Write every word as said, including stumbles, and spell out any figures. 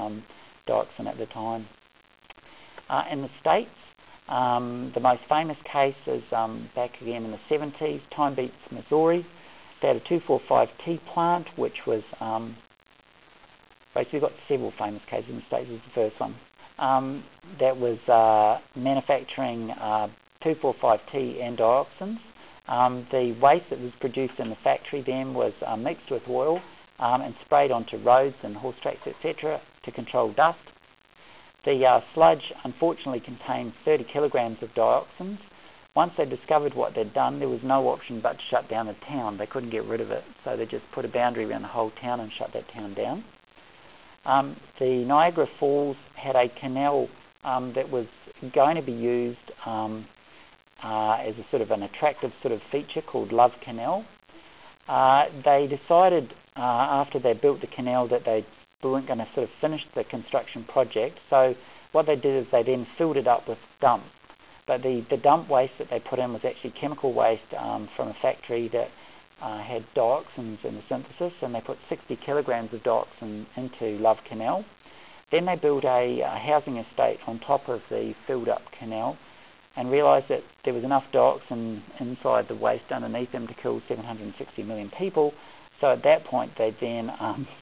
um, dioxin at the time. Uh, in the States, um, the most famous case is um, back again in the seventies, Time Beats, Missouri. They had a two four five T plant, which was um, basically got several famous cases in the States. This is the first one. Um, that was uh, manufacturing uh, two four five T and dioxins. Um, the waste that was produced in the factory then was uh, mixed with oil um, and sprayed onto roads and horse tracks, et cetera, to control dust. The uh, sludge unfortunately contained thirty kilograms of dioxins. Once they discovered what they'd done, there was no option but to shut down the town. They couldn't get rid of it, so they just put a boundary around the whole town and shut that town down. Um, the Niagara Falls had a canal um, that was going to be used um, uh, as a sort of an attractive sort of feature called Love Canal. Uh, they decided uh, after they built the canal that they weren't going to sort of finish the construction project, so what they did is they then filled it up with dump. But the, the dump waste that they put in was actually chemical waste um, from a factory that uh, had dioxins in the synthesis, and they put sixty kilograms of dioxin into Love Canal. Then they built a, a housing estate on top of the filled up canal and realised that there was enough dioxin inside the waste underneath them to kill seven hundred sixty million people. So at that point they then um,